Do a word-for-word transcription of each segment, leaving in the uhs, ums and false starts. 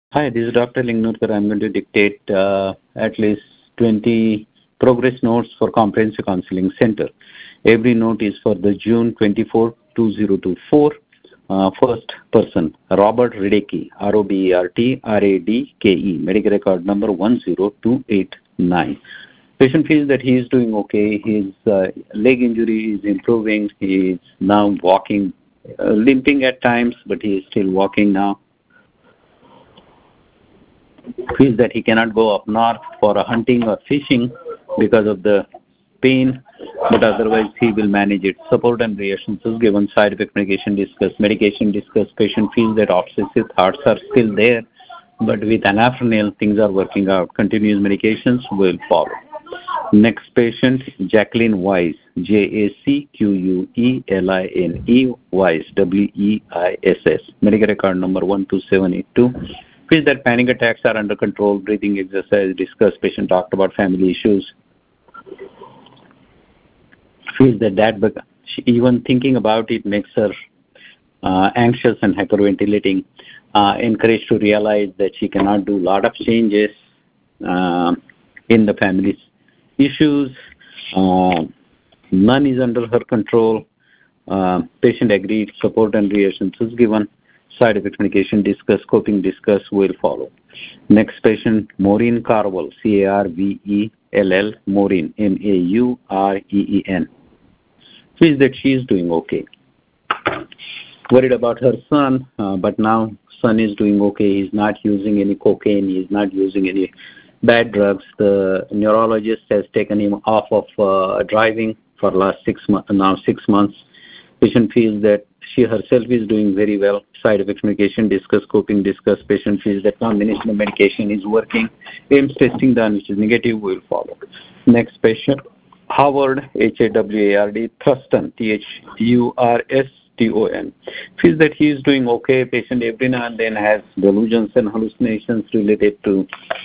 Hi, this is Doctor Lingnurkar. I'm going to dictate uh, at least twenty progress notes for Comprehensive Counseling Center. Every note is for the June twenty-fourth, two thousand twenty-four. Uh, first person, Robert Radke, R O B E R T R A D K E, medical record number one zero two eight nine. Patient feels that he is doing okay. His uh, leg injury is improving. He is now walking, uh, limping at times, but he is still walking now. Feels that he cannot go up north for a hunting or fishing because of the pain, but otherwise he will manage it. Support and reassurances given, side effect medication discussed, medication discussed. Patient feels that obsessive thoughts are still there, but with anafranil things are working out. Continuous medications will follow. Next patient, Jacqueline Weiss, J A C Q U E L I N E, Weiss, W E I S S, medical record number one two seven eight two. Feels that panic attacks are under control, breathing exercise discussed, patient talked about family issues. Feels that that she, even thinking about it makes her uh, anxious and hyperventilating. Uh, encouraged to realize that she cannot do a lot of changes uh, in the family's issues. Uh, none is under her control. Uh, patient agreed, support and reassurances given. Side effect medication discuss, coping discuss will follow. Next patient, Maureen Carwell, C A R V E L L, Maureen, M A U R E E N. Feels that she is doing okay. Worried about her son, uh, but now son is doing okay. He's not using any cocaine. He's not using any bad drugs. The neurologist has taken him off of uh, driving for last six months. Now six months. Patient feels that she herself is doing very well. Side effects medication discuss, coping discuss. Patient feels that combination of medication is working. A I M S testing done, which is negative, will follow. Next patient, Howard, H A W A R D, Thurston, T H U R S T O N. Feels that he is doing okay. Patient every now and then has delusions and hallucinations related to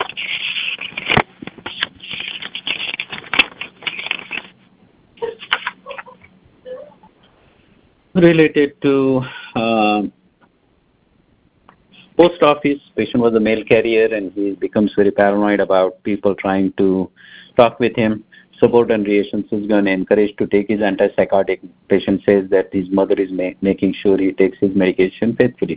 related to uh, post office. Patient was a mail carrier and he becomes very paranoid about people trying to talk with him. Support and reassurances going to encourage to take his antipsychotic. Patient says that his mother is ma making sure he takes his medication faithfully.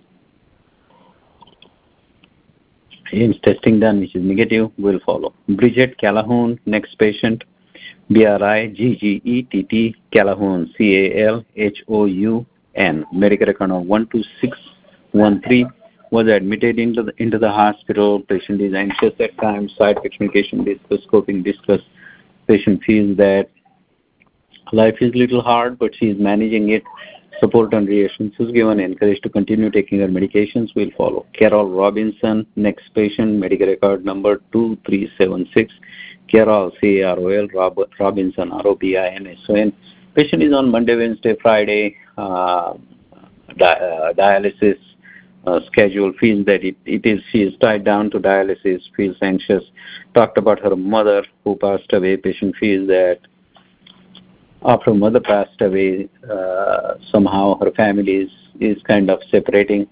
A I M S testing done, which is negative, will follow. Bridget Calhoun, next patient, B R I G G E T T, Calhoun, C A L H O U N, medical record of one two six one three, was admitted into the, into the hospital. Patient is anxious at times, side effects medication discuss, coping discuss. Patient feels that life is a little hard, but she is managing it. Support and reassurances given, encouraged to continue taking her medications will follow. Carol Robinson, next patient, medical record number two three seven six. Carol, C A R O L, Rob, Robinson, R O B I N S O N. Patient is on Monday, Wednesday, Friday, uh, di uh, dialysis uh, schedule. Feels that it, it is, she is tied down to dialysis, feels anxious. Talked about her mother who passed away. Patient feels that after mother passed away, uh, somehow her family is, is kind of separating.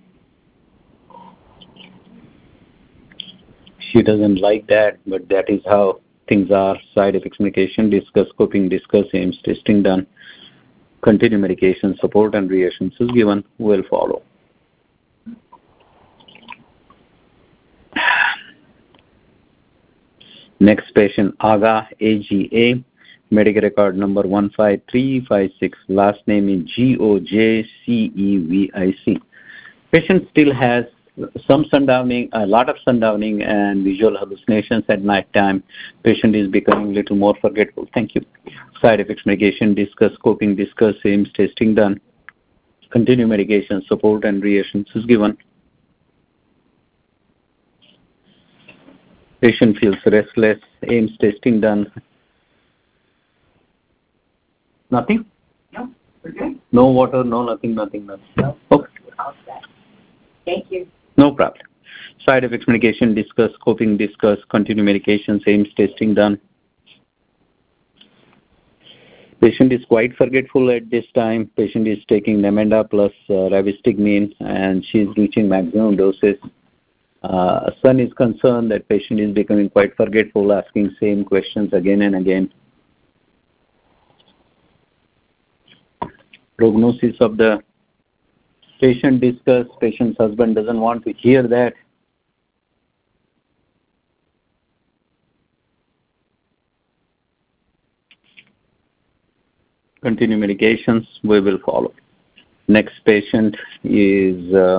She doesn't like that, but that is how things are. Side effects medication discuss, coping discuss, A I M S testing done. Continue medication, support and reassurances given will follow. Next patient, Aga, A G A, medical record number one five three five six, last name is G O J C E V I C. Patient still has some sundowning, a lot of sundowning and visual hallucinations at night time. Patient is becoming a little more forgetful. Thank you. Side effects medication discuss, coping discuss, A I M S testing done. Continue medication, support and reassurances given. Patient feels restless, A I M S testing done. Nothing? No, we're good. No water, no nothing, nothing, nothing. No. Okay. Thank you. No problem. Side effects medication discuss, coping discuss, continue medications, A I M S testing done. Patient is quite forgetful at this time. Patient is taking Namenda plus uh, rivastigmine and she is reaching maximum doses. Uh, son is concerned that patient is becoming quite forgetful, asking same questions again and again. Prognosis of the patient discussed. Patient's husband doesn't want to hear that. Continue medications. We will follow. Next patient is uh,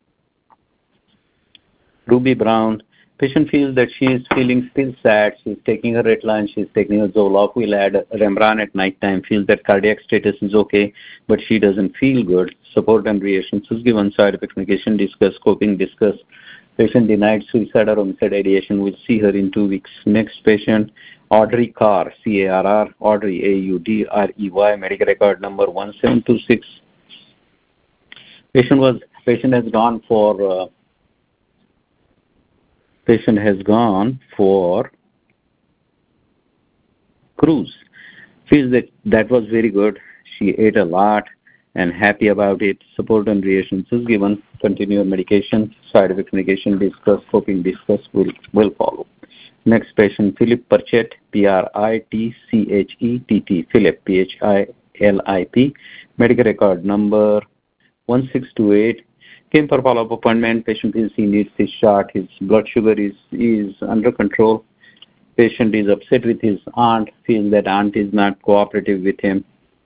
Ruby Brown. Patient feels that she is feeling still sad. She's taking her Ritalin. She's taking her Zoloft. We'll add Rembrandt at night time. Feels that cardiac status is okay, but she doesn't feel good. Support and reassurances given. Side effect medication discuss. Coping discuss. Patient denied suicide or homicide ideation. We'll see her in two weeks. Next patient, Audrey Carr, C A R R, Audrey, A U D R E Y, medical record number one seven two six. Patient was patient has gone for uh, patient has gone for cruise. Feels that that was very good. She ate a lot and happy about it. Support and reassurances given. Continue medication. Side effect medication discuss. Coping discuss will will follow. Next patient, Philip Pritchett, P R I T C H E T T, Philip, P H I L I P, medical record number one six two eight. Came for follow-up appointment. Patient feels he needs his shot. His blood sugar is, is under control. Patient is upset with his aunt, feels that aunt is not cooperative with him.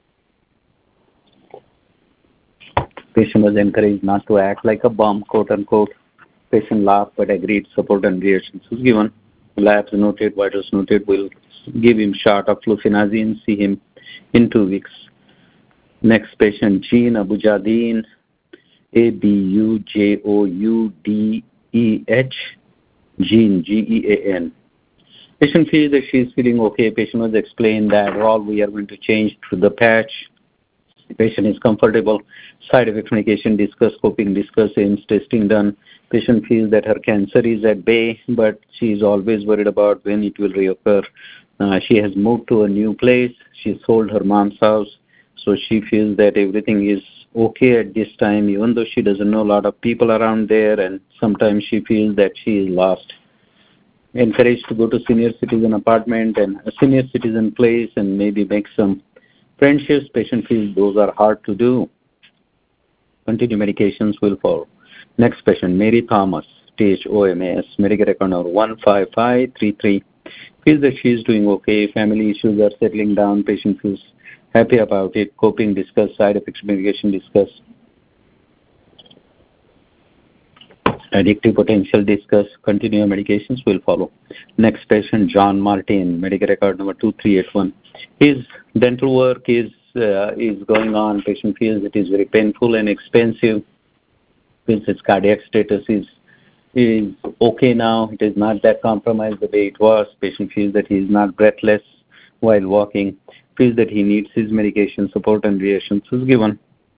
Patient was encouraged not to act like a bum, quote unquote. Patient laughed but agreed. Support and reassurances given. Labs noted, vitals noted. We'll give him shot of flufenazine, see him in two weeks. Next patient, Jean Abujadeen, A B U J O U D E H, Jean, G E A N. Patient feels that she is feeling okay. Patient was explained that all we are going to change through the patch. Patient is comfortable. Side effect medication discussed, coping discussed, A I M S testing done. Patient feels that her cancer is at bay, but she is always worried about when it will reoccur. Uh, she has moved to a new place. She sold her mom's house, so she feels that everything is okay at this time, even though she doesn't know a lot of people around there, and sometimes she feels that she is lost. Encouraged to go to senior citizen apartment and a senior citizen place and maybe make some friendships. Patient feels those are hard to do. Continue medications will follow. Next patient, Mary Thomas, T H O M A S, medical record number one five five three three. Feels that she is doing okay. Family issues are settling down. Patient feels happy about it. Coping discuss. Side effects medication discuss. Addictive potential discuss. Continue medications will follow. Next patient, John Martin, medical record number two three eight one. His dental work is uh, is going on. Patient feels it is very painful and expensive. Feels its cardiac status is is okay now. It is not that compromised the way it was. Patient feels that he is not breathless while walking. Feels that he needs his medication support and reassurances given.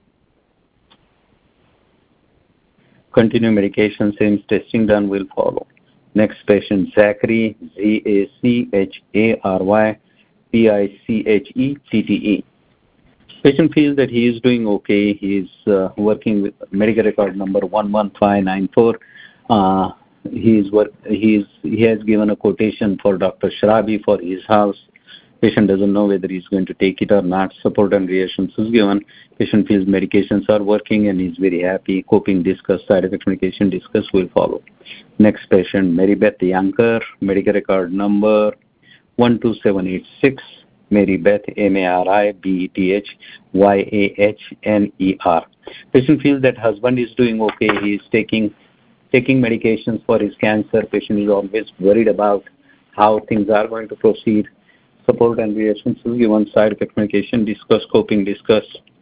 Continue medication, same testing done will follow. Next patient, Zachary, Z A C H A R Y, P I C H E T T E. Patient feels that he is doing okay. He is uh, working with medical record number one one five nine four. Uh, he, is work, he, is, he has given a quotation for Doctor Shrabi for his house. Patient doesn't know whether he's going to take it or not. Support and reassurances given. Patient feels medications are working and he's very happy. Coping discuss, side effect medication discuss will follow. Next patient, Mary Beth Yanker, medical record number one two seven eight six. Mary Beth, M A R I B E T H Y A H N E R. Patient feels that husband is doing okay. He is taking taking medications for his cancer. Patient is always worried about how things are going to proceed. Support and reassurances given. Side effect medication discuss. Coping discuss.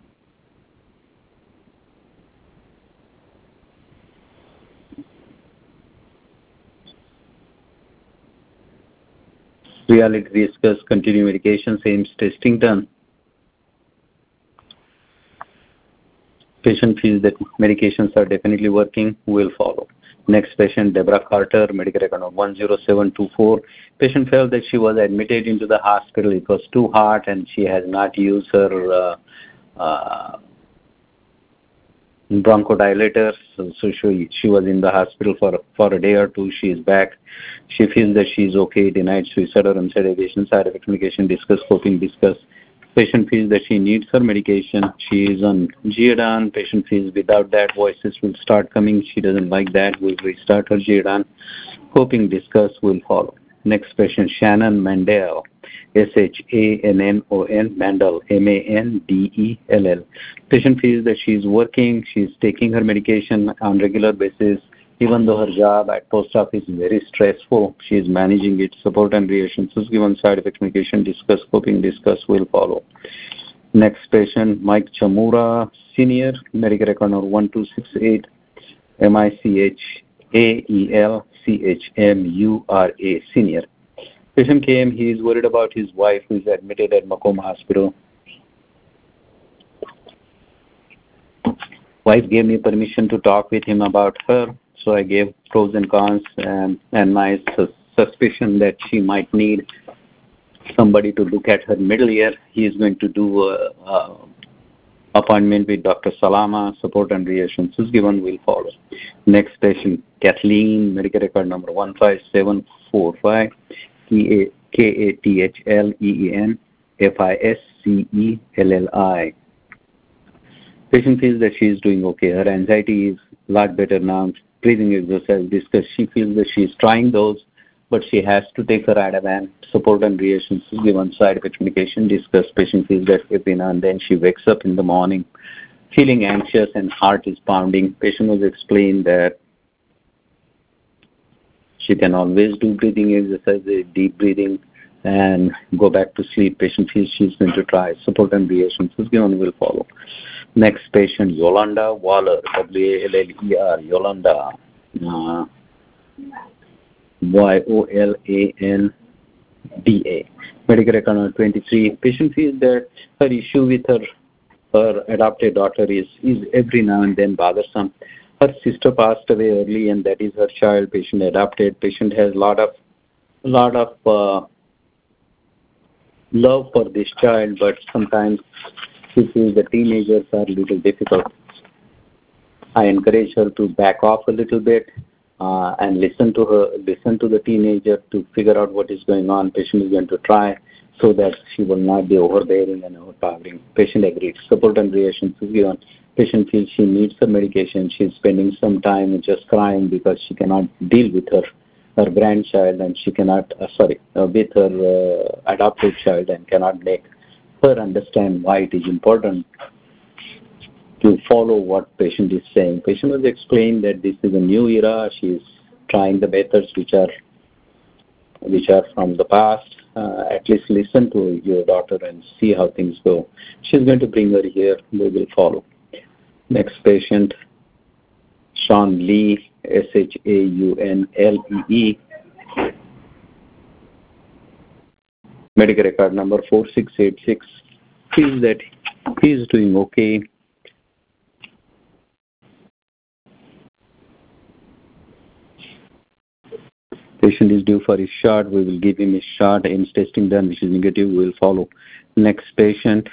Reality discuss. Continue medication. Same testing done. Patient feels that medications are definitely working. Will follow. Next patient, Deborah Carter, medical record of one zero seven two four. Patient felt that she was admitted into the hospital. It was too hot and she has not used her uh, uh, bronchodilator. So, so she, she was in the hospital for, for a day or two. She is back. She feels that she is okay, denied suicide or unsedation, side effect medication, discuss, coping, discuss. Patient feels that she needs her medication. She is on Geodon. Patient feels without that, voices will start coming. She doesn't like that. We'll restart her Geodon. Coping, discuss will follow. Next patient, Shannon Mandel. S H A N N O N, Mandel, M A N D E L L. Patient feels that she is working. She is taking her medication on regular basis. Even though her job at post office is very stressful, she is managing it. Support and reassurances given, side effect medication, discuss, coping, discuss will follow. Next patient, Mike Chamura, Senior, Medicare record number one two six eight, M I C H A E L C H M U R A, Senior. Patient came, he is worried about his wife who is admitted at Macomb Hospital. Wife gave me permission to talk with him about her. So I gave pros and cons and, and my sus- suspicion that she might need somebody to look at her middle ear. He is going to do a, a appointment with Doctor Salama. Support and reassurances given will follow. Next patient, Kathleen, Medicare record number one five seven four five, K A T H L E E N F I S C E L L I. Patient feels that she is doing okay. Her anxiety is a lot better now. Breathing exercise discussed. She feels that she is trying those, but she has to take her Ativan. Support and reassurances given, side effect medication discussed. Patient feels that every now and then she wakes up in the morning feeling anxious and heart is pounding. Patient was explained that she can always do breathing exercises, deep breathing, and go back to sleep. Patient feels she's going to try. Support and reassurances given will follow. Next patient, Yolanda Waller, W A L L E R, Yolanda, uh, Y O L A N D A. Medical record number twenty-three. Patient feels that her issue with her, her adopted daughter is, is every now and then bothersome. Her sister passed away early and that is her child. Patient adopted. Patient has a lot of, lot of uh, love for this child, but sometimes she feels the teenagers are a little difficult. I encourage her to back off a little bit uh, and listen to her, listen to the teenager to figure out what is going on. Patient is going to try so that she will not be overbearing and overpowering. Patient agreed. Support and reassurances given. Patient feels she needs her medication. She is spending some time just crying because she cannot deal with her her grandchild and she cannot, uh, sorry, uh, with her uh, adopted child and cannot make her understand why it is important to follow what patient is saying. Patient was explained that this is a new era. She is trying the methods which are which are from the past. Uh, at least listen to your daughter and see how things go. She's going to bring her here. We will follow. Next patient, Sean Lee, S H A U N L E E. Medical record number four six eight six. Feels that he is doing okay. Patient is due for his shot. We will give him his shot. A I M S testing done, which is negative. We will follow. Next patient.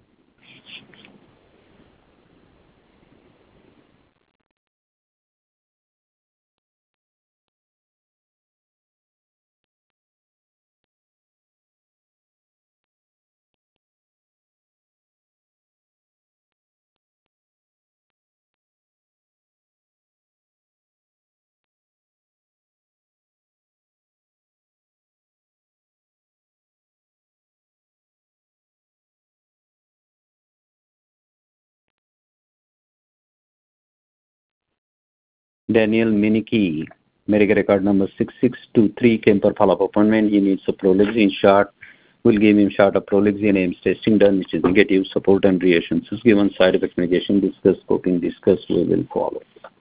Daniel Miniki, medical record number six six two three, came for follow-up appointment. He needs a prolixin shot. We'll give him shot of prolixin. A I M S testing done, which is negative. Support and reassurances given, side effect mitigation discussed, coping discussed. We will follow.